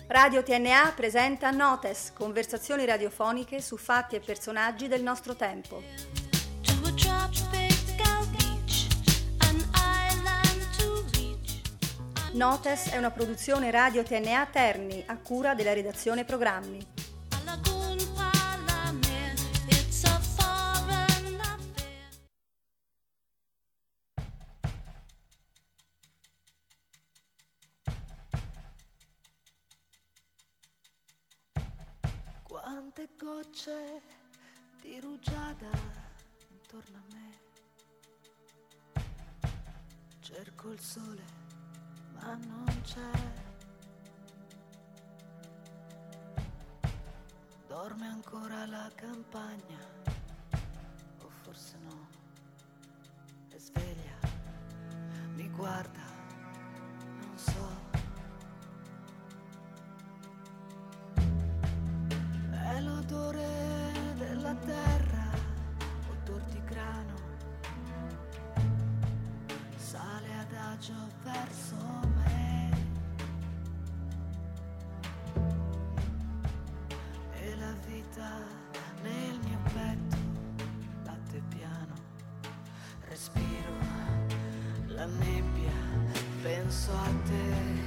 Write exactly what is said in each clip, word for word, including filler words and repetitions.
Radio T N A presenta Notes, conversazioni radiofoniche su fatti e personaggi del nostro tempo. Notes è una produzione Radio T N A Terni, a cura della redazione programmi. Quante gocce di rugiada intorno a me. Cerco il sole, ma non c'è. Dorme ancora la campagna, o forse no. È sveglia, mi guarda, non so. È l'odore della terra, odor di grano, sale adagio verso me, e la vita nel mio petto batte piano, respiro la nebbia, penso a te.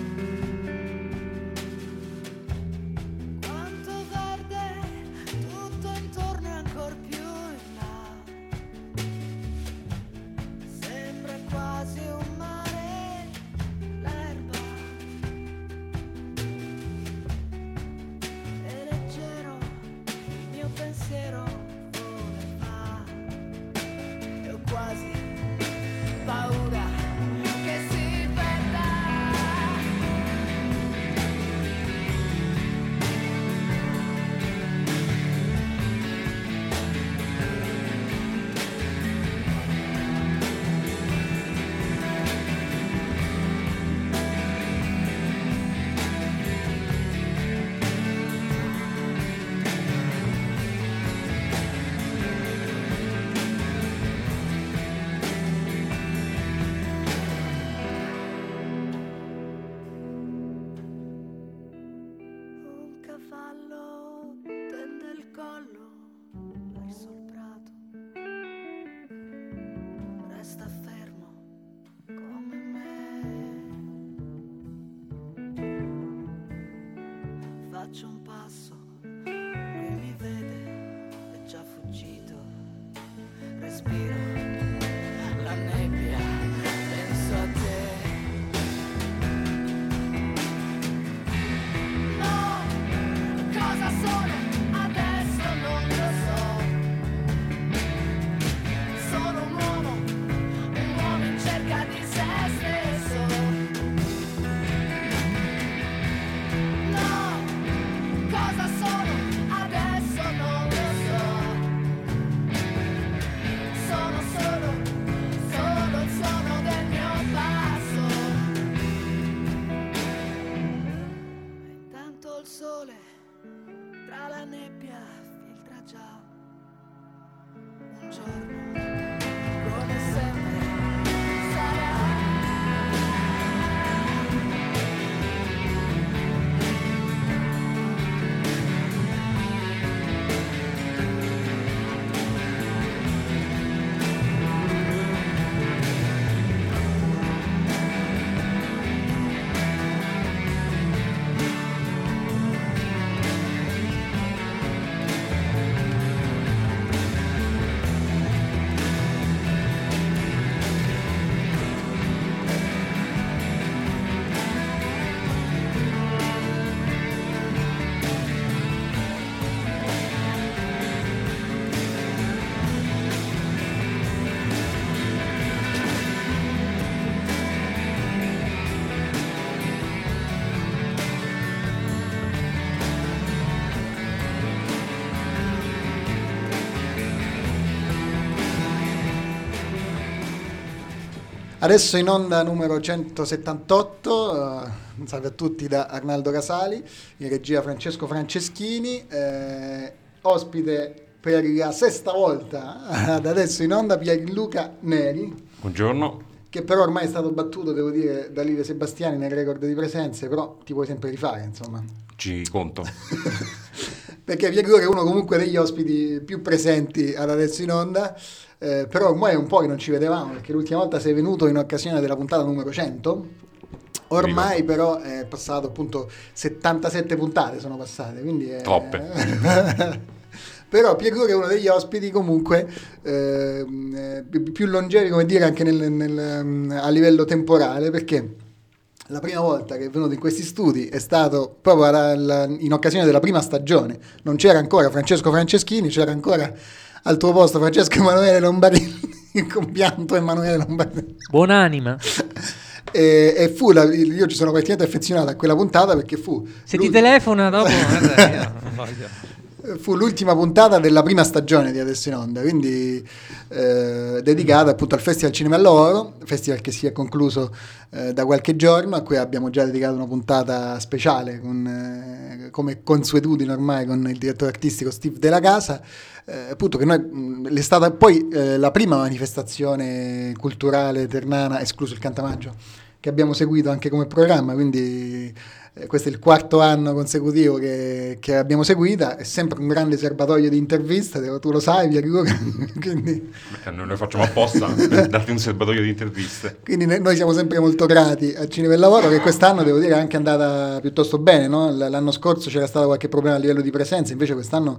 Faccio un passo, lui mi vede, è già fuggito. Respiro la nebbia, penso a te. No, cosa sono? Adesso non lo so. Sono un uomo, un uomo in cerca di se stesso. Cosa sono? Adesso non lo so. Sono solo, solo il suono del mio passo. E intanto il sole tra la nebbia filtra già. Un giorno, come sempre, sarà. Adesso in onda numero centosettantotto, uh, un salve a tutti da Arnaldo Casali, in regia Francesco Franceschini, eh, ospite per la sesta volta ad adesso in onda Pierluca Neri. Buongiorno. che però ormai è stato battuto, devo dire, da Livio Sebastiani nel record di presenze, però ti puoi sempre rifare, insomma. Ci conto. Perché Via Gru è uno comunque degli ospiti più presenti ad Adesso in Onda, eh, però ormai è un po' che non ci vedevamo, perché l'ultima volta sei venuto in occasione della puntata numero cento, ormai però è passato appunto settantasette puntate sono passate, quindi è... Troppe. Però Pier Gru è uno degli ospiti comunque eh, più longevi, come dire, anche nel, nel, a livello temporale, perché la prima volta che è venuto in questi studi è stato proprio alla, in occasione della prima stagione. Non c'era ancora Francesco Franceschini, c'era ancora al tuo posto Francesco Emanuele Lombardi, il compianto Emanuele Lombardi. Buonanima. E, e fu la, io ci sono praticamente affezionato a quella puntata, perché fu se ti telefona dopo guarda, io non voglio. Fu l'ultima puntata della prima stagione di Adesso in Onda, quindi eh, dedicata appunto al Festival Cinema al Lavoro, festival che si è concluso eh, da qualche giorno, a cui abbiamo già dedicato una puntata speciale con, eh, come consuetudine ormai, con il direttore artistico Steve Della Casa, eh, appunto che noi mh, è stata poi eh, la prima manifestazione culturale ternana, escluso il Cantamaggio, che abbiamo seguito anche come programma, quindi eh, questo è il quarto anno consecutivo che, che abbiamo seguita, è sempre un grande serbatoio di interviste, tu lo sai, Via Gru, quindi... Beh, noi lo facciamo apposta per darti un serbatoio di interviste. Quindi noi siamo sempre molto grati a Cinema e Lavoro, che quest'anno devo dire è anche andata piuttosto bene, no? L'anno scorso c'era stato qualche problema a livello di presenza, invece quest'anno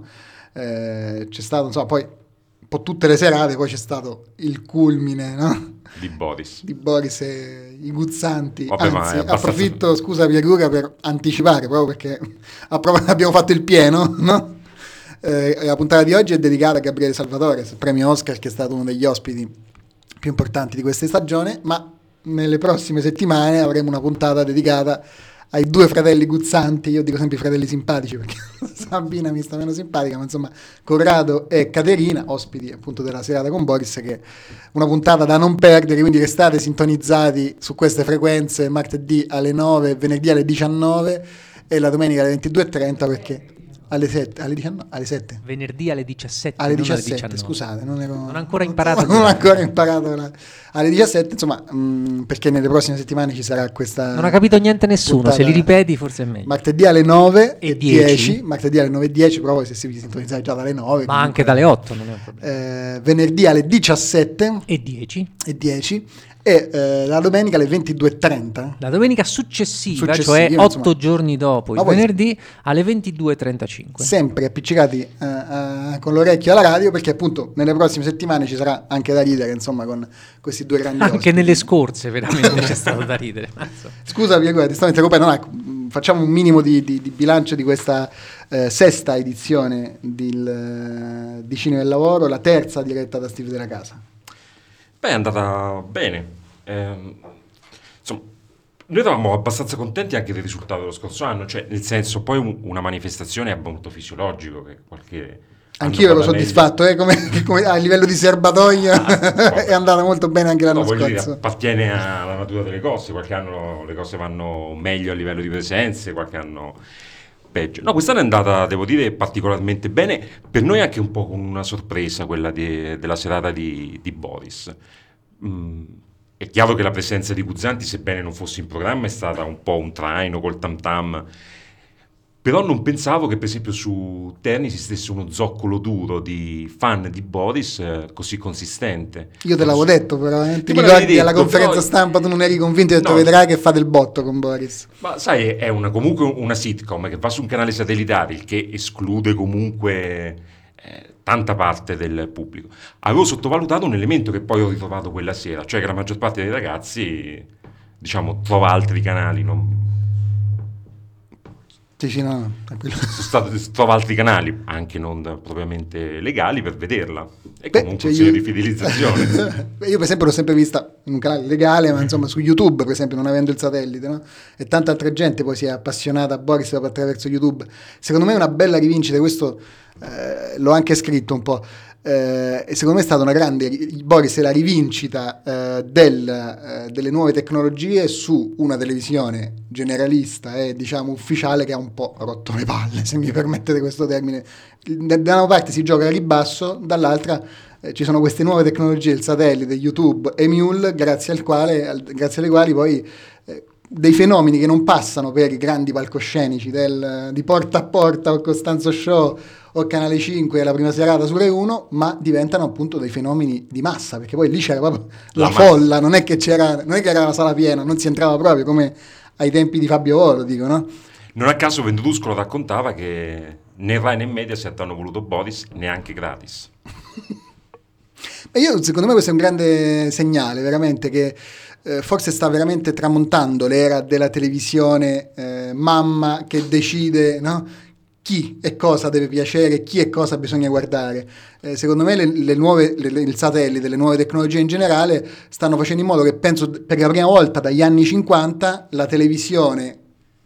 eh, c'è stato, insomma, poi un po' tutte le serate, poi c'è stato il culmine, no? Di Boris. Di Boris e i guzzanti. Vabbè, ma anzi, è abbastanza... approfitto, scusa Via Gru, per anticipare, proprio perché abbiamo fatto il pieno, no? Eh, la puntata di oggi è dedicata a Gabriele Salvatore, premio Oscar, che è stato uno degli ospiti più importanti di questa stagione, ma nelle prossime settimane avremo una puntata dedicata ai due fratelli guzzanti, io dico sempre i fratelli simpatici perché Sabina mi sta meno simpatica, ma insomma Corrado e Caterina, ospiti appunto della serata con Boris, che è una puntata da non perdere, quindi restate sintonizzati su queste frequenze martedì alle nove, venerdì alle diciannove e la domenica alle ventidue e trenta, perché alle sette, alle diciannove, alle sette. Venerdì alle diciassette, alle non diciassette, alle diciannove. Scusate, non, ero, non ho ancora imparato. Non ho ancora imparato la, alle diciassette, insomma, mh, perché nelle prossime settimane ci sarà questa. Non ha capito niente nessuno, se li ripeti forse è meglio. Martedì alle nove e dieci, dieci, martedì alle nove e dieci, però se si sintonizzare già dalle nove. Ma comunque, anche dalle otto, non è un problema. Eh, venerdì alle diciassette e dieci e dieci e eh, la domenica alle ventidue e trenta. La domenica successiva, Successiva, cioè otto insomma, giorni dopo il poi, venerdì alle ventidue e trentacinque. Sempre appiccicati uh, uh, con l'orecchio alla radio, perché appunto nelle prossime settimane ci sarà anche da ridere, insomma, con questi due grandi anche ospiti. nelle scorse veramente c'è stato da ridere. Scusa, guarda, ti stavo interrompendo, no, facciamo un minimo di, di, di bilancio di questa eh, sesta edizione di, il, di Cinema e Lavoro, la terza diretta da Steve Della Casa. Beh, è andata bene. Eh, insomma, noi eravamo abbastanza contenti anche del risultato dello scorso anno, cioè nel senso, poi un, una manifestazione è molto fisiologico che qualche anch'io ero soddisfatto, eh, come, come a livello di serbatoio ah, è andata molto bene anche l'anno no, scorso. Dire, appartiene alla natura delle cose, qualche anno le cose vanno meglio a livello di presenze, qualche anno peggio. No, quest'anno è andata, devo dire, particolarmente bene, per noi anche un po' con una sorpresa, quella di, della serata di, di Boris. Mm. È chiaro che la presenza di Guzzanti, sebbene non fosse in programma, è stata un po' un traino col tam tam, però non pensavo che per esempio su Terni esistesse uno zoccolo duro di fan di Boris eh, così consistente. Io te l'avevo detto, però eh? ti me ricordi detto, alla conferenza però... stampa tu non eri convinto e hai detto no. Vedrai che fa del botto con Boris. Ma sai, è una, comunque una sitcom che va su un canale satellitare, il che esclude comunque eh, tanta parte del pubblico. Avevo sottovalutato un elemento che poi ho ritrovato quella sera, cioè che la maggior parte dei ragazzi, diciamo, trova altri canali, non... Sì, sì, no, tranquillo. Stato, trova altri canali, anche non propriamente legali, per vederla. E Beh, comunque cioè un segno io... di fidelizzazione. Io per esempio l'ho sempre vista in un canale legale, ma insomma su YouTube, per esempio, non avendo il satellite, no? E tanta altra gente poi si è appassionata a Boris attraverso YouTube. Secondo me è una bella rivincita, questo eh, l'ho anche scritto un po'. Eh, e secondo me è stata una grande, Boris è la rivincita eh, del, eh, delle nuove tecnologie su una televisione generalista e diciamo ufficiale che ha un po' rotto le palle, se mi permettete questo termine. Da una parte si gioca a ribasso, dall'altra eh, ci sono queste nuove tecnologie, il satellite, YouTube e Mule, grazie al quale, al, grazie alle quali poi eh, dei fenomeni che non passano per i grandi palcoscenici del, di Porta a Porta o Costanzo Show o Canale cinque la prima serata su Rai uno, ma diventano appunto dei fenomeni di massa, perché poi lì c'era proprio la, la folla, non è che c'era, non è che era una sala piena, non si entrava proprio come ai tempi di Fabio Volo, dico, no? Non a caso Venduduscolo raccontava che né Rai né Mediaset hanno voluto Boris neanche gratis. E io, secondo me questo è un grande segnale, veramente, che eh, forse sta veramente tramontando l'era della televisione eh, mamma che decide, no? Chi e cosa deve piacere, chi e cosa bisogna guardare. Eh, secondo me le, le nuove, le, il satellite, le nuove tecnologie in generale stanno facendo in modo che, penso, per la prima volta dagli anni cinquanta la televisione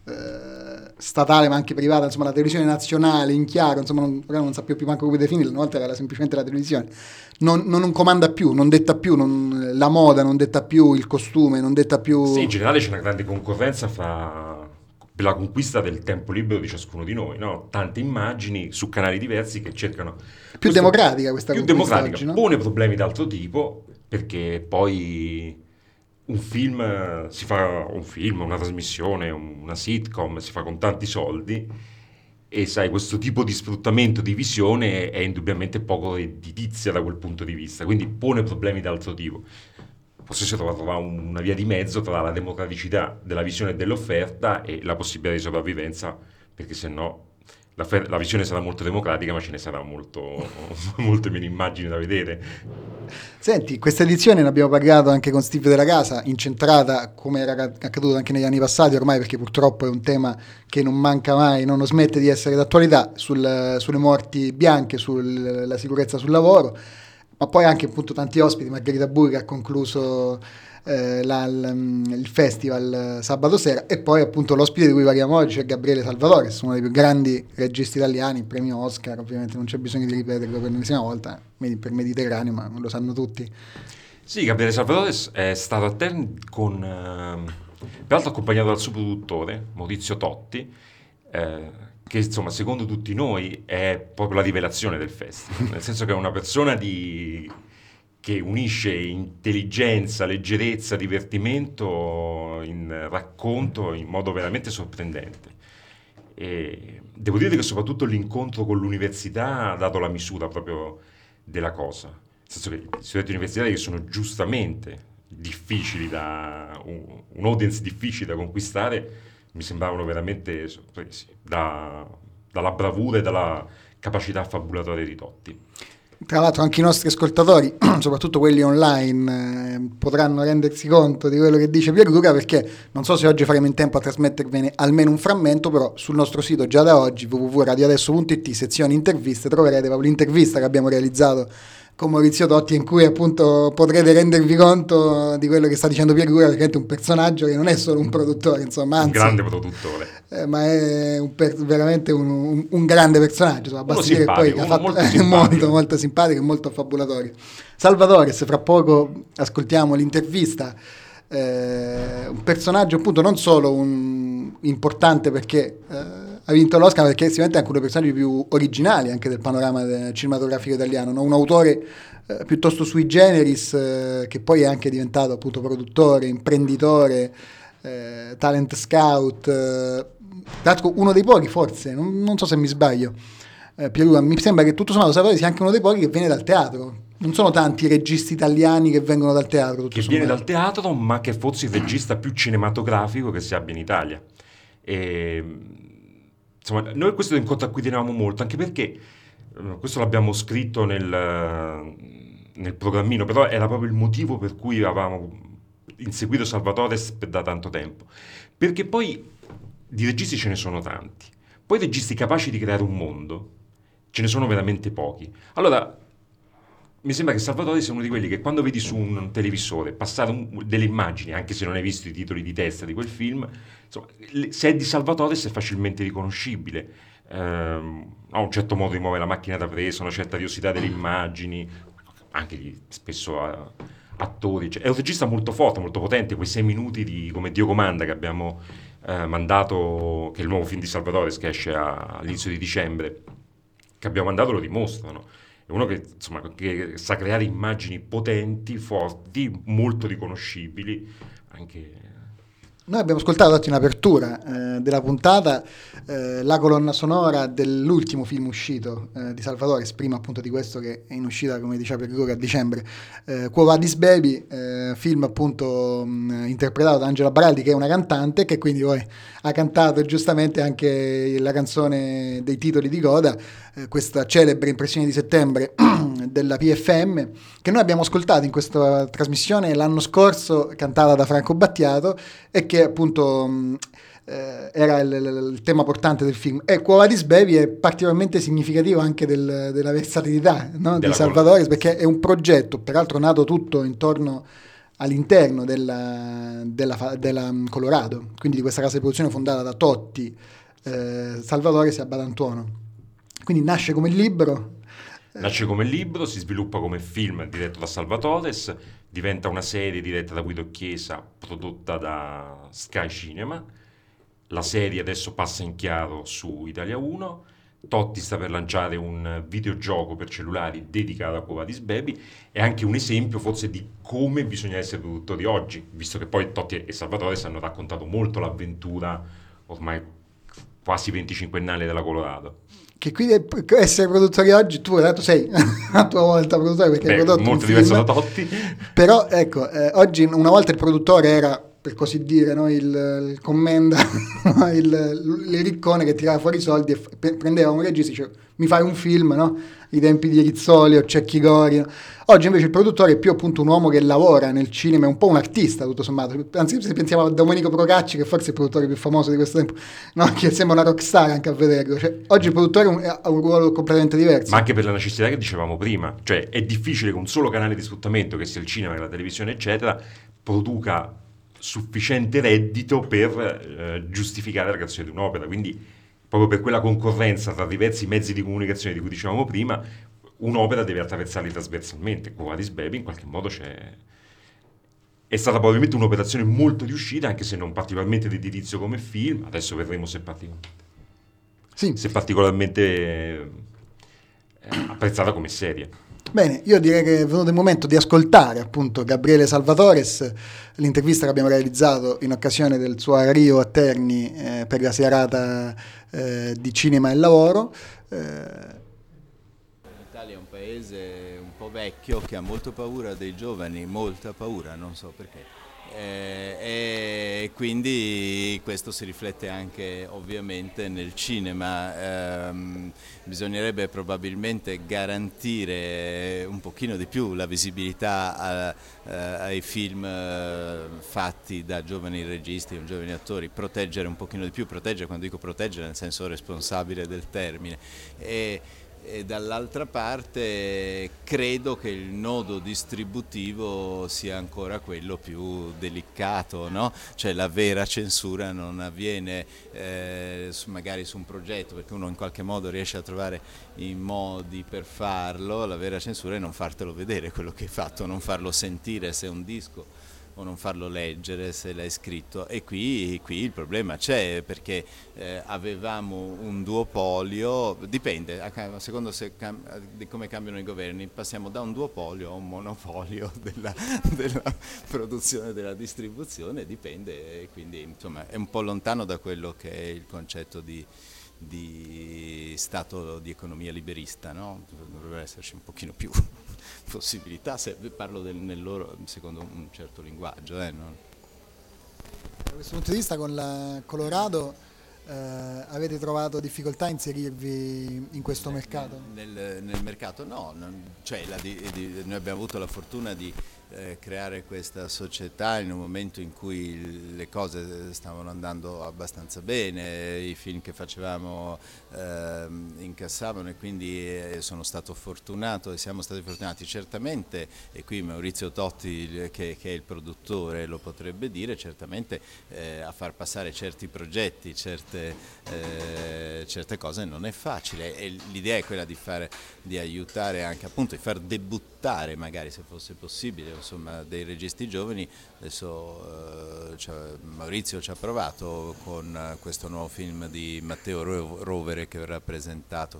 eh, statale ma anche privata, insomma la televisione nazionale in chiaro, insomma non, non sappiamo più manco come definirla, una volta era semplicemente la televisione, non, non comanda più, non detta più non, la moda, non detta più il costume, non detta più... Sì, in generale c'è una grande concorrenza fra... per la conquista del tempo libero di ciascuno di noi, no? Tante immagini su canali diversi che cercano... Più questo, democratica questa più conquista democratica, oggi, no? Pone problemi d'altro tipo, perché poi un film si fa, un film, una trasmissione, una sitcom, si fa con tanti soldi e sai, questo tipo di sfruttamento di visione è indubbiamente poco redditizia da quel punto di vista, quindi pone problemi d'altro tipo. Forse si trova, trova una via di mezzo tra la democraticità della visione e dell'offerta e la possibilità di sopravvivenza, perché se no la, fe- la visione sarà molto democratica, ma ce ne sarà molto, molte meno immagini da vedere. Senti, questa edizione ne abbiamo parlato anche con Steve della Casa, incentrata, come era accaduto anche negli anni passati ormai, perché purtroppo è un tema che non manca mai, non smette di essere d'attualità, sul, sulle morti bianche, sulla sicurezza sul lavoro, ma poi anche appunto tanti ospiti. Margherita Bui che ha concluso eh, la, l, il festival sabato sera, e poi appunto l'ospite di cui parliamo oggi è Gabriele Salvatores, uno dei più grandi registi italiani, premio Oscar, ovviamente non c'è bisogno di ripeterlo per l'ennesima volta, per Mediterraneo, ma lo sanno tutti. Sì, Gabriele Salvatores è stato a Terni con, eh, peraltro accompagnato dal suo produttore Maurizio Totti, eh, che insomma secondo tutti noi è proprio la rivelazione del festival, nel senso che è una persona di... che unisce intelligenza, leggerezza, divertimento in racconto in modo veramente sorprendente. E devo dire che soprattutto l'incontro con l'università ha dato la misura proprio della cosa, nel senso che gli studenti universitari, che sono giustamente difficili da un, un audience difficile da conquistare, mi sembravano veramente sorpresi da, dalla bravura e dalla capacità fabulatoria di Totti. Tra l'altro anche i nostri ascoltatori, soprattutto quelli online, eh, potranno rendersi conto di quello che dice Pierluca, perché non so se oggi faremo in tempo a trasmettervene almeno un frammento, però sul nostro sito già da oggi w w w punto radio adesso punto it, sezione interviste, troverete proprio l'intervista che abbiamo realizzato con Maurizio Totti, in cui appunto potrete rendervi conto di quello che sta dicendo Pierluca, perché è un personaggio che non è solo un produttore, insomma, anzi, un grande produttore, eh, ma è un per, veramente un, un, un grande personaggio, insomma, basta dire che poi ha fatto, molto, è molto, molto simpatico e molto affabulatorio. Salvatores, fra poco ascoltiamo l'intervista, eh, un personaggio appunto non solo un, importante perché eh, ha vinto l'Oscar, perché sicuramente è anche uno dei personaggi più originali anche del panorama del cinematografico italiano, no? Un autore eh, piuttosto sui generis, eh, che poi è anche diventato appunto produttore, imprenditore, eh, talent scout, eh, tra l'altro uno dei pochi, forse, non, non so se mi sbaglio, eh, Pierluca, mi sembra che tutto sommato Salvatore sia anche uno dei pochi che viene dal teatro. Non sono tanti i registi italiani che vengono dal teatro. Che viene dal teatro, ma che fosse il regista più cinematografico che si abbia in Italia. E, insomma, noi questo è un incontro a cui tenevamo molto, anche perché questo l'abbiamo scritto nel, nel programmino, però era proprio il motivo per cui avevamo inseguito Salvatores per da tanto tempo. Perché poi di registi ce ne sono tanti, poi registi capaci di creare un mondo ce ne sono veramente pochi. Allora, mi sembra che Salvatore sia uno di quelli che quando vedi su un televisore passare un, delle immagini, anche se non hai visto i titoli di testa di quel film, insomma, se è di Salvatore è facilmente riconoscibile. Ehm, ha un certo modo di muovere la macchina da presa, una certa vivacità delle immagini, anche gli spesso uh, attori. Cioè, è un regista molto forte, molto potente. Quei sei minuti di Come Dio comanda che abbiamo uh, mandato, che è il nuovo film di Salvatore che esce a, all'inizio di dicembre, che abbiamo mandato, lo dimostrano. È è uno che, insomma, che sa creare immagini potenti, forti, molto riconoscibili, anche... Noi abbiamo ascoltato oggi in apertura eh, della puntata eh, la colonna sonora dell'ultimo film uscito eh, di Salvatore, prima appunto di questo che è in uscita, come diceva Pierluca, a dicembre, eh, Quo Vadis Baby, eh, film appunto mh, interpretato da Angela Baraldi, che è una cantante, che quindi poi ha cantato giustamente anche la canzone dei titoli di coda, eh, questa celebre Impressioni di settembre della P F M, che noi abbiamo ascoltato in questa trasmissione l'anno scorso, cantata da Franco Battiato, e che appunto mh, eh, era il, il, il tema portante del film. E Quo Vadis Baby è particolarmente significativo anche del, della versatilità, no? di Salvatore, perché è un progetto, peraltro nato tutto intorno all'interno della, della, della Colorado, quindi di questa casa di produzione fondata da Totti, eh, Salvatore e Badantuono. Quindi nasce come libro. Nasce come libro, si sviluppa come film diretto da Salvatores, diventa una serie diretta da Guido Chiesa, prodotta da Sky Cinema. La serie adesso passa in chiaro su Italia uno. Totti sta per lanciare un videogioco per cellulari dedicato a Quo Vadis Baby. È anche un esempio forse di come bisogna essere produttori oggi, visto che poi Totti e Salvatores hanno raccontato molto l'avventura ormai quasi venticinquennale della Colorado. Che quindi essere produttori oggi, tu hai detto sei a tua volta produttore perché Beh, hai prodotto molto un diverso film, da Totti. però ecco, eh, oggi una volta il produttore era, per così dire, no, il, il commenda, no, il, il riccone che tirava fuori i soldi e f- prendeva un regista e diceva mi fai un film, no? I tempi di Rizzoli o Cecchi Gori, no? Oggi invece il produttore è più appunto un uomo che lavora nel cinema, è un po' un artista tutto sommato, anzi se pensiamo a Domenico Procacci, che forse è il produttore più famoso di questo tempo, no? Che sembra una rockstar anche a vederlo, cioè, oggi il produttore un, ha un ruolo completamente diverso. Ma anche per la necessità che dicevamo prima, cioè è difficile che un solo canale di sfruttamento, che sia il cinema, la televisione eccetera, produca sufficiente reddito per eh, giustificare la creazione di un'opera, quindi proprio per quella concorrenza tra diversi mezzi di comunicazione di cui dicevamo prima, un'opera deve attraversarli trasversalmente. Quo Vadis Baby in qualche modo c'è... è stata probabilmente un'operazione molto riuscita, anche se non particolarmente di indirizzo come film. Adesso vedremo se, partic- sì. se particolarmente eh, apprezzata come serie. Bene, io direi che è venuto il momento di ascoltare appunto Gabriele Salvatores, l'intervista che abbiamo realizzato in occasione del suo arrivo a Terni eh, per la serata eh, di cinema e lavoro. Eh, L'Italia è un paese un po' vecchio che ha molto paura dei giovani, molta paura, non so perché. Eh, e quindi questo si riflette anche ovviamente nel cinema. Eh, bisognerebbe probabilmente garantire un pochino di più la visibilità a, a, ai film eh, fatti da giovani registi o giovani attori, proteggere un pochino di più, proteggere quando dico proteggere nel senso responsabile del termine. E, E dall'altra parte credo che il nodo distributivo sia ancora quello più delicato, no? Cioè la vera censura non avviene eh, su, magari su un progetto, perché uno in qualche modo riesce a trovare i modi per farlo. La vera censura è non fartelo vedere quello che hai fatto, non farlo sentire se è un disco, o non farlo leggere se l'hai scritto. E qui, qui il problema c'è, perché eh, avevamo un duopolio, dipende, a secondo se cam- di come cambiano i governi, passiamo da un duopolio a un monopolio della, della produzione e della distribuzione, dipende, e quindi insomma è un po' lontano da quello che è il concetto di di stato di economia liberista, no? Dovrebbe esserci un pochino più possibilità, se parlo del, nel loro, secondo un certo linguaggio. Eh, no? Da questo punto di vista con la Colorado eh, avete trovato difficoltà a inserirvi in questo nel, mercato? Nel, nel mercato no, non, cioè la di, di, noi abbiamo avuto la fortuna di eh, creare questa società in un momento in cui le cose stavano andando abbastanza bene, i film che facevamo eh, incassavano, e quindi eh, sono stato fortunato e siamo stati fortunati. Certamente, e qui Maurizio Totti che, che è il produttore lo potrebbe dire, certamente eh, a far passare certi progetti, certe, eh, certe cose non è facile, e l'idea è quella di fare, di aiutare anche appunto, di far debuttare magari, se fosse possibile, insomma, dei registi giovani. Adesso eh, cioè, Maurizio ci ha provato con questo nuovo film di Matteo Rovere che verrà presentato, che è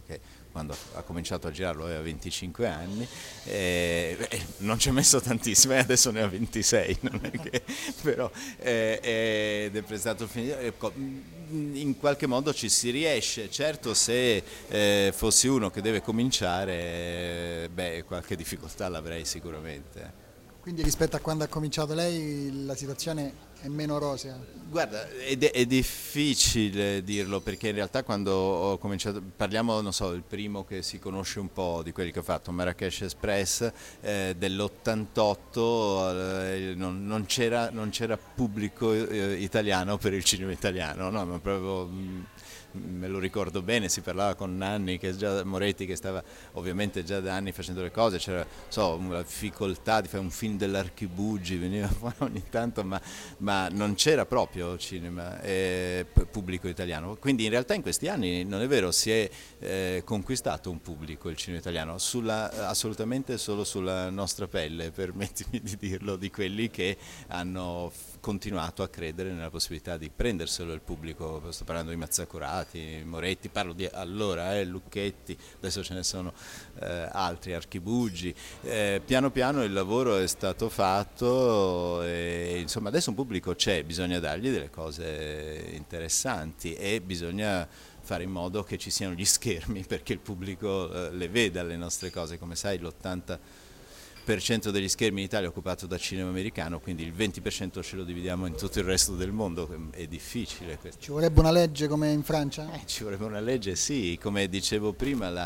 quando ha cominciato a girarlo aveva venticinque anni, e, e non ci ha messo tantissimo, e adesso ne ha ventisei, non è che, però eh, ed è prestato il film. Ecco, in qualche modo ci si riesce, certo se eh, fossi uno che deve cominciare, beh, qualche difficoltà l'avrei sicuramente. Quindi rispetto a quando ha cominciato lei la situazione è meno rosea? Guarda, è, è difficile dirlo, perché in realtà quando ho cominciato, parliamo, non so, il primo che si conosce un po' di quelli che ho fatto, Marrakesh Express, eh, dell'ottantotto, eh, non, non, c'era, non c'era pubblico eh, italiano per il cinema italiano, no, ma proprio... Mh, me lo ricordo bene, si parlava con Nanni, che già, Moretti, che stava ovviamente già da anni facendo le cose, c'era so, una difficoltà di fare un film dell'Archibugi, veniva fuori ogni tanto, ma, ma non c'era proprio cinema eh, pubblico italiano, quindi in realtà in questi anni non è vero, si è eh, conquistato un pubblico il cinema italiano, sulla, assolutamente solo sulla nostra pelle, permettimi di dirlo, di quelli che hanno continuato a credere nella possibilità di prenderselo il pubblico. Sto parlando di Mazzacurati, Moretti, parlo di allora, eh, Lucchetti, adesso ce ne sono eh, altri, Archibugi. Eh, piano piano il lavoro è stato fatto e insomma adesso un pubblico c'è, bisogna dargli delle cose interessanti e bisogna fare in modo che ci siano gli schermi perché il pubblico eh, le veda le nostre cose. Come sai, l'ottanta per cento degli schermi in Italia è occupato da cinema americano, quindi il venti per cento ce lo dividiamo in tutto il resto del mondo, è difficile questo. Ci vorrebbe una legge come in Francia? Eh, ci vorrebbe una legge, sì, come dicevo prima, la,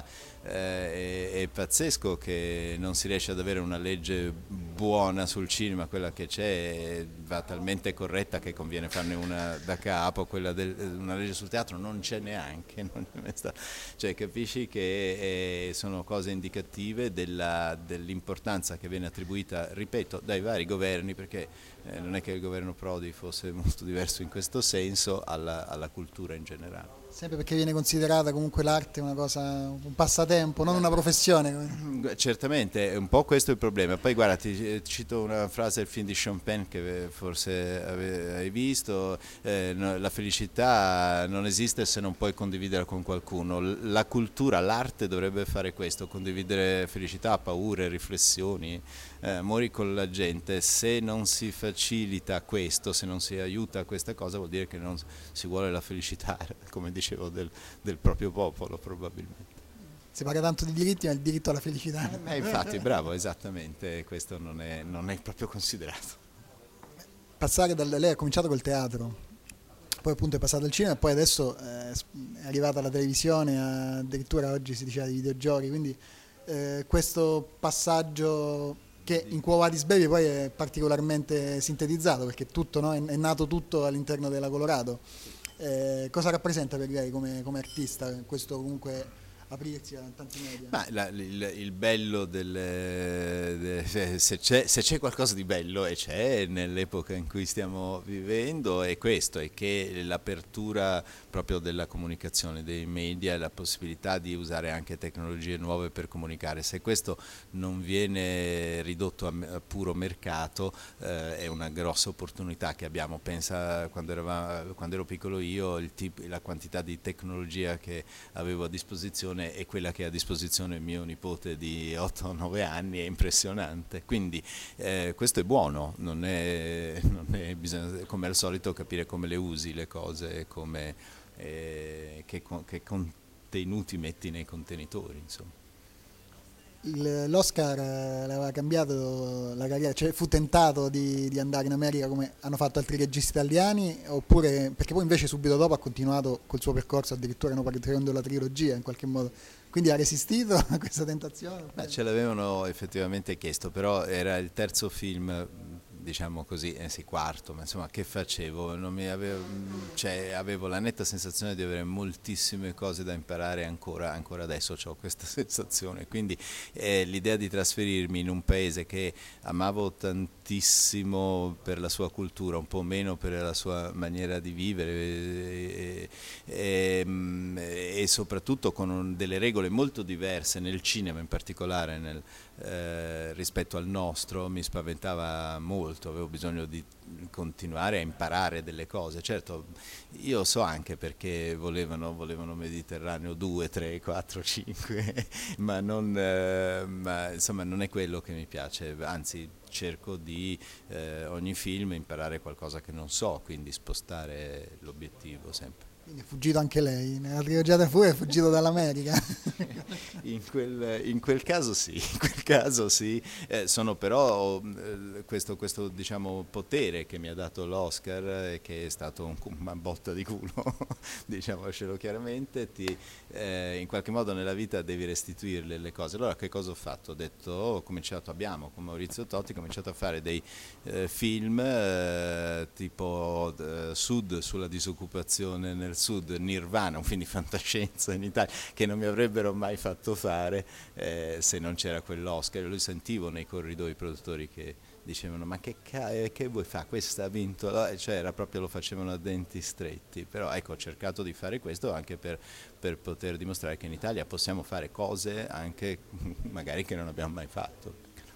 eh, è, è pazzesco che non si riesce ad avere una legge buona sul cinema, quella che c'è va talmente corretta che conviene farne una da capo, quella del, una legge sul teatro non c'è neanche, non c'è stata. Cioè capisci che eh, sono cose indicative della, dell'importanza che viene attribuita, ripeto, dai vari governi, perché eh, non è che il governo Prodi fosse molto diverso in questo senso, alla, alla cultura in generale. Sempre perché viene considerata comunque l'arte una cosa, un passatempo, non una professione. Certamente, un po' questo è il problema. Poi guarda, ti cito una frase del film di Sean Penn che forse hai visto, eh, la felicità non esiste se non puoi condividerla con qualcuno. La cultura, l'arte dovrebbe fare questo, condividere felicità, paure, riflessioni, eh, amori con la gente. Se non si facilita questo, se non si aiuta a questa cosa, vuol dire che non si vuole la felicità, come dicevo, del, del proprio popolo probabilmente. Si parla tanto di diritti, ma il diritto alla felicità. Eh, infatti, bravo, esattamente, questo non è, non è proprio considerato. Passare dal, lei ha cominciato col teatro, poi appunto è passato al cinema e poi adesso eh, è arrivata alla televisione, addirittura oggi si diceva di videogiochi, quindi eh, questo passaggio che in Quo Vadis Baby poi è particolarmente sintetizzato, perché tutto, no? è, è nato tutto all'interno della Colorado. Eh, cosa rappresenta per lei come, come artista questo comunque aprirsi a tanti media? Ma la, il, il bello del, de, se, c'è, se c'è qualcosa di bello, e c'è nell'epoca in cui stiamo vivendo, è questo, è che l'apertura proprio della comunicazione, dei media, la possibilità di usare anche tecnologie nuove per comunicare. Se questo non viene ridotto a, a puro mercato, eh, è una grossa opportunità che abbiamo. Pensa quando, eravamo, quando ero piccolo io, il tipo, la quantità di tecnologia che avevo a disposizione e quella che ha a disposizione mio nipote di otto nove anni è impressionante, quindi eh, questo è buono, non è, non è bisogna come al solito capire come le usi le cose, come, eh, che, che contenuti metti nei contenitori, insomma. L'Oscar l'aveva cambiato la carriera, cioè fu tentato di, di andare in America come hanno fatto altri registi italiani, oppure perché poi invece subito dopo ha continuato col suo percorso, addirittura no, partendo la trilogia in qualche modo, quindi ha resistito a questa tentazione? Beh, ce l'avevano effettivamente chiesto, però era il terzo film, diciamo così, eh sì, quarto, ma insomma che facevo? Non mi avevo, cioè, avevo la netta sensazione di avere moltissime cose da imparare ancora, ancora adesso ho questa sensazione, quindi eh, l'idea di trasferirmi in un paese che amavo tantissimo per la sua cultura, un po' meno per la sua maniera di vivere e, e, e soprattutto con delle regole molto diverse nel cinema in particolare, nel Eh, rispetto al nostro, mi spaventava molto, avevo bisogno di continuare a imparare delle cose. Certo, io so anche perché volevano, volevano Mediterraneo due, tre, quattro, cinque, ma, non, eh, ma insomma non è quello che mi piace, anzi cerco di eh, ogni film imparare qualcosa che non so, quindi spostare l'obiettivo sempre. Quindi è fuggito anche lei, nella trilogia del fuoco è fuggito dall'America. In quel, in quel caso sì, in quel caso sì. Eh, sono però eh, questo, questo diciamo potere che mi ha dato l'Oscar, eh, che è stato un, una botta di culo, diciamocelo chiaramente, ti, eh, in qualche modo nella vita devi restituirle le cose. Allora che cosa ho fatto? Ho detto, oh, ho cominciato, abbiamo con Maurizio Totti cominciato a fare dei eh, film eh, tipo eh, Sud, sulla disoccupazione nel Sud, Nirvana, un film di fantascienza in Italia che non mi avrebbero mai fatto fare eh, se non c'era quell'Oscar. Lo sentivo nei corridoi i produttori che dicevano ma che, ca- che vuoi fare, questa ha vinto, cioè era proprio, lo facevano a denti stretti. Però ecco, ho cercato di fare questo anche per, per poter dimostrare che in Italia possiamo fare cose anche magari che non abbiamo mai fatto.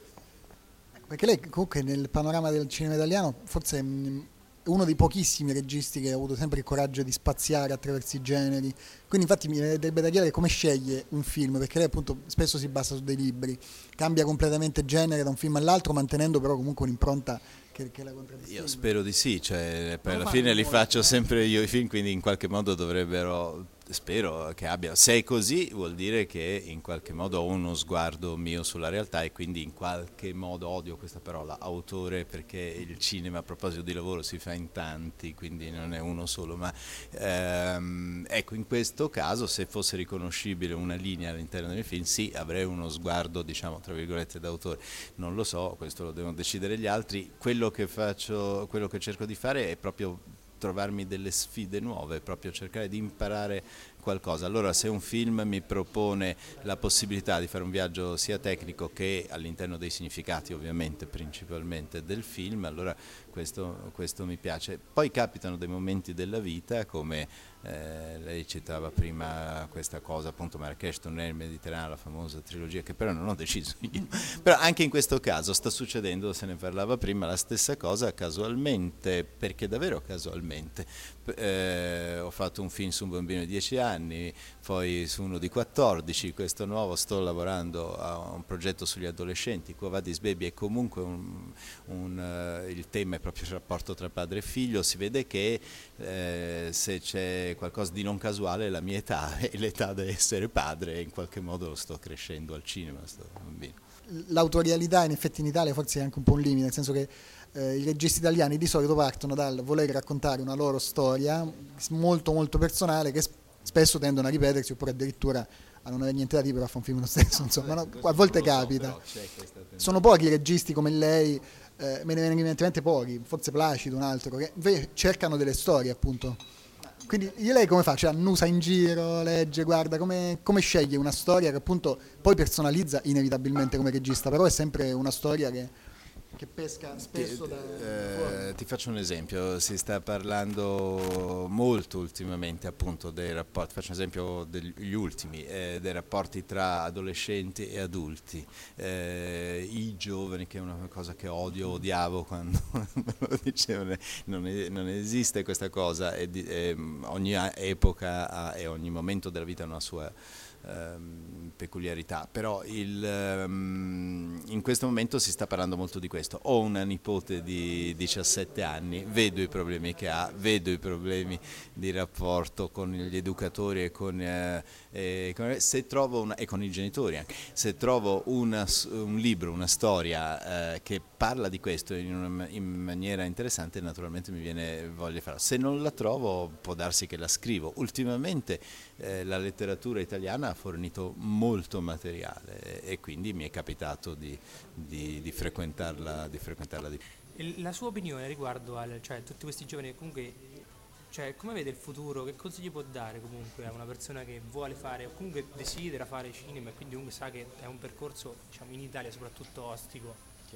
Perché lei comunque nel panorama del cinema italiano forse mh, uno dei pochissimi registi che ha avuto sempre il coraggio di spaziare attraverso i generi, quindi infatti mi verrebbe da chiedere come sceglie un film, perché lei appunto spesso si basa su dei libri, cambia completamente genere da un film all'altro, mantenendo però comunque un'impronta che, che la contraddistingue. Io spero di sì, cioè per Non alla fa fine li molto, faccio eh. sempre io i film, quindi in qualche modo dovrebbero, spero che abbia, se è così vuol dire che in qualche modo ho uno sguardo mio sulla realtà e quindi in qualche modo, odio questa parola, autore, perché il cinema a proposito di lavoro si fa in tanti, quindi non è uno solo, ma ehm, ecco, in questo caso se fosse riconoscibile una linea all'interno del film, sì, avrei uno sguardo, diciamo, tra virgolette, d'autore. Non lo so, questo lo devono decidere gli altri. Quello che faccio, quello che cerco di fare è proprio trovarmi delle sfide nuove, proprio cercare di imparare qualcosa. Allora se un film mi propone la possibilità di fare un viaggio sia tecnico che all'interno dei significati, ovviamente principalmente del film, allora questo, questo mi piace. Poi capitano dei momenti della vita come eh, lei citava prima questa cosa, appunto Marrakesh, Tournée, il Mediterraneo, la famosa trilogia che però non ho deciso io, però anche in questo caso sta succedendo, se ne parlava prima, la stessa cosa casualmente, perché davvero casualmente. Eh, ho fatto un film su un bambino di dieci anni, poi su uno di quattordici, questo nuovo sto lavorando a un progetto sugli adolescenti, Quo Vadis Baby è comunque un, un, uh, il tema è proprio il rapporto tra padre e figlio, si vede che eh, se c'è qualcosa di non casuale è la mia età e l'età di essere padre e in qualche modo lo sto crescendo al cinema, sto bambino. L'autorialità in effetti in Italia forse è anche un po' un limite, nel senso che eh, i registi italiani di solito partono dal voler raccontare una loro storia molto molto personale che spesso tendono a ripetersi oppure addirittura a non avere niente da dire però a fare un film lo stesso, insomma, no? A volte capita. Sono pochi i registi come lei, eh, me ne vengono in mente pochi, forse Placido un altro, che invece cercano delle storie appunto. Quindi lei come fa? Cioè annusa in giro, legge, guarda, come, come sceglie una storia che appunto poi personalizza inevitabilmente come regista, però è sempre una storia che, che pesca spesso ti, da... eh, ti faccio un esempio, si sta parlando molto ultimamente appunto dei rapporti, faccio un esempio degli ultimi, eh, dei rapporti tra adolescenti e adulti, eh, i giovani, che è una cosa che odio, odiavo quando me lo dicevano, non, è, non esiste questa cosa, e di, eh, ogni epoca ha, e ogni momento della vita ha una sua Um, peculiarità, però il, um, in questo momento si sta parlando molto di questo. Ho una nipote di diciassette anni, vedo i problemi che ha, vedo i problemi di rapporto con gli educatori e con, eh, e con, se trovo una, e con i genitori anche. Se trovo una, un libro, una storia eh, che parla di questo in, una, in maniera interessante, naturalmente mi viene voglia di farlo. Se non la trovo può darsi che la scrivo. Ultimamente eh, la letteratura italiana ha fornito molto materiale e quindi mi è capitato di, di, di frequentarla di frequentarla di più. La sua opinione riguardo al, cioè, tutti questi giovani, comunque, cioè, come vede il futuro, che consigli può dare comunque a una persona che vuole fare o comunque desidera fare cinema e quindi comunque sa che è un percorso, diciamo, in Italia soprattutto ostico? Chiaro.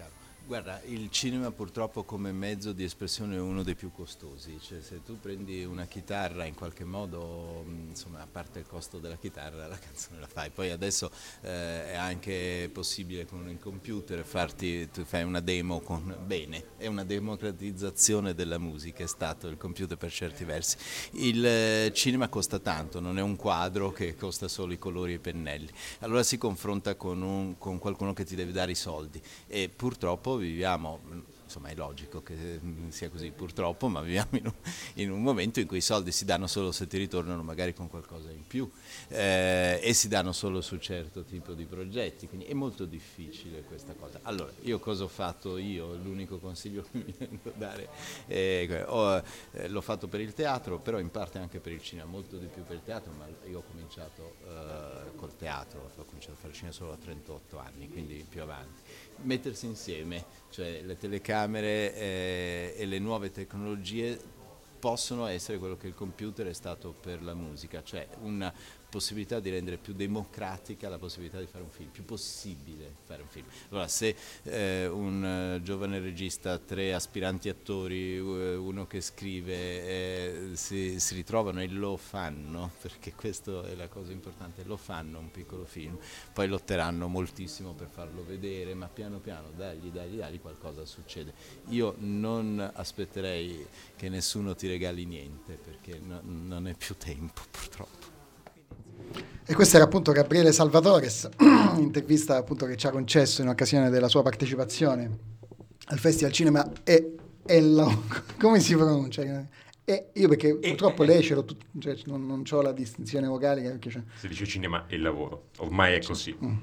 Guarda, il cinema purtroppo come mezzo di espressione è uno dei più costosi, cioè se tu prendi una chitarra in qualche modo, insomma, a parte il costo della chitarra, la canzone la fai. Poi adesso eh, è anche possibile con un computer farti, tu fai una demo con, bene, è una democratizzazione della musica, è stato il computer per certi versi. Il eh, cinema costa tanto, non è un quadro che costa solo i colori e i pennelli, allora si confronta con, un, con qualcuno che ti deve dare i soldi e purtroppo viviamo, insomma è logico che sia così purtroppo, ma viviamo in un, in un momento in cui i soldi si danno solo se ti ritornano magari con qualcosa in più eh, e si danno solo su certo tipo di progetti, quindi è molto difficile questa cosa. Allora, io cosa ho fatto io? L'unico consiglio che mi viene da dare è, ho, eh, l'ho fatto per il teatro, però in parte anche per il cinema, molto di più per il teatro, ma io ho cominciato eh, col teatro, ho cominciato a fare cinema solo a trentotto anni, quindi più avanti. Mettersi insieme, cioè le telecamere eh, e le nuove tecnologie possono essere quello che il computer è stato per la musica, cioè una possibilità di rendere più democratica la possibilità di fare un film, più possibile fare un film. Allora se eh, un uh, giovane regista, tre aspiranti attori, uh, uno che scrive, eh, si, si ritrovano e lo fanno, perché questa è la cosa importante, lo fanno un piccolo film, poi lotteranno moltissimo per farlo vedere, ma piano piano, dagli, dagli, dagli, qualcosa succede. Io non aspetterei che nessuno ti regali niente, perché no, non è più tempo purtroppo. E questo era appunto Gabriele Salvatores, intervista appunto che ci ha concesso in occasione della sua partecipazione al Festival Cinema e Ello, come si pronuncia? E io perché e, purtroppo e, lei ce l'ho tut- cioè, non, non ho la distinzione vocale perché c'è. Si dice cinema e lavoro, ormai è così. Mm.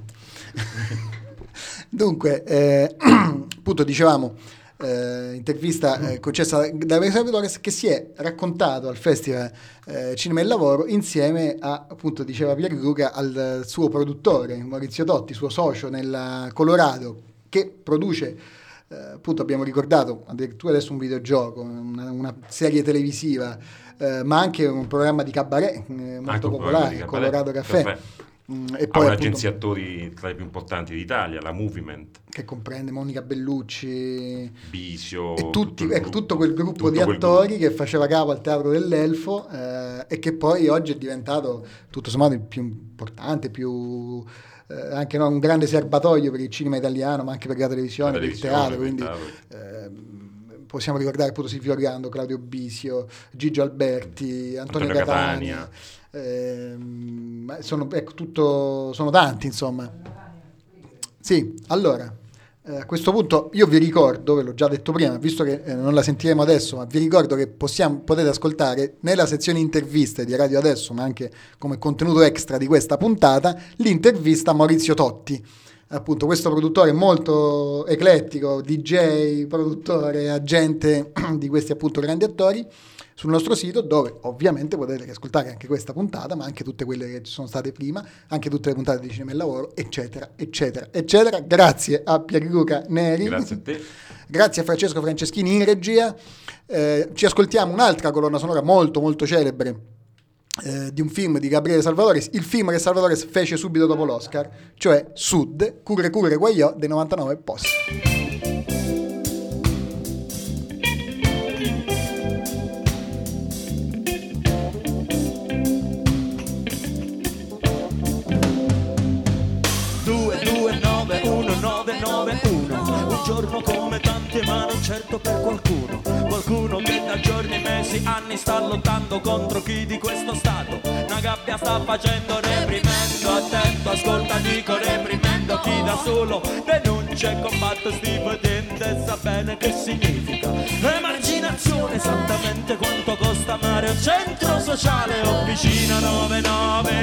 Dunque, eh, appunto dicevamo Eh, intervista eh, concessa da Gabriele Salvatores, che si è raccontato al Festival eh, Cinema e Lavoro insieme a, appunto diceva Pierluca, al suo produttore Maurizio Totti, suo socio nel Colorado, che produce eh, appunto abbiamo ricordato addirittura adesso un videogioco, una, una serie televisiva, eh, ma anche un programma di cabaret eh, molto anche popolare, cabaret, Colorado Caffè. Caffè. Mm, e poi ha un'agenzia attori tra le più importanti d'Italia, la Movement, che comprende Monica Bellucci, Bisio e tutti, tutto, ecco, tutto quel gruppo tutto di quel attori gruppo. che faceva capo al Teatro dell'Elfo eh, e che poi oggi è diventato tutto sommato il più importante, più eh, anche no, un grande serbatoio per il cinema italiano, ma anche per la televisione, per il teatro, quindi eh, possiamo ricordare appunto Silvio Grando, Claudio Bisio, Gigio Alberti, Antonio, Antonio Catania, Catania. Eh, sono, ecco, tutto, sono tanti insomma. Sì, allora eh, a questo punto io vi ricordo, ve l'ho già detto prima, visto che eh, non la sentiremo adesso, ma vi ricordo che possiamo, potete ascoltare nella sezione interviste di Radio Adesso, ma anche come contenuto extra di questa puntata, l'intervista a Maurizio Totti, appunto questo produttore molto eclettico, D J, produttore, agente di questi appunto grandi attori, sul nostro sito, dove ovviamente potete ascoltare anche questa puntata, ma anche tutte quelle che ci sono state prima, anche tutte le puntate di Cinema e Lavoro, eccetera, eccetera, eccetera. Grazie a Pierluca Neri. Grazie a te. Grazie a Francesco Franceschini in regia. Eh, ci ascoltiamo un'altra colonna sonora molto molto celebre eh, di un film di Gabriele Salvatores, il film che Salvatores fece subito dopo l'Oscar, cioè Sud, Curre Curre Guagliò dei novantanove Post. Un giorno come tanti, ma non certo per qualcuno. Qualcuno che da giorni, mesi, anni sta lottando contro chi di questo stato una gabbia sta facendo, reprimendo. Attento, ascolta, dico reprimendo chi da solo denuncia e combatte sti potenti e sa bene che significa emarginazione, esattamente quanto costa amare un centro sociale. Officina nove nove